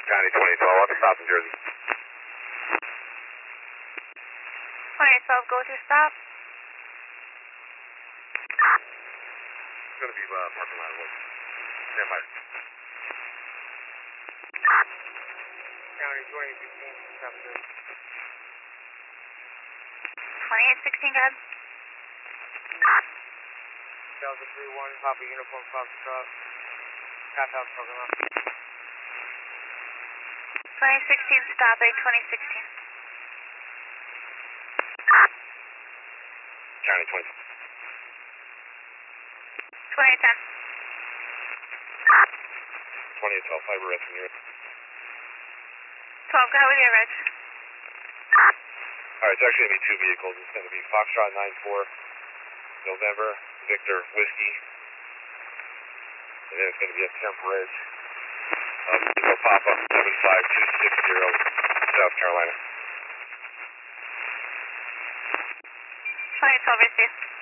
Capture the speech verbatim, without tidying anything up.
County twenty twelve, what's the stop in Jersey? twenty twelve, go to stop. It's going to be uh, parking lot. Stand by. County twenty sixteen, stop in Jersey. twenty-eight sixteen, go ahead. Delta three one, Papa Uniform, Foxtrot. Half house parking lot. twenty sixteen, stop at twenty sixteen. County twenty. twenty ten. twenty twelve, fiber red from here. twelve, go ahead with your reg. Alright, it's actually going to be two vehicles. It's going to be Foxtrot nine four, November, Victor, Whiskey. And then it's going to be a temp ridge. Um, Eagle Papa seven five two six zero, South Carolina. twenty twelve, receive.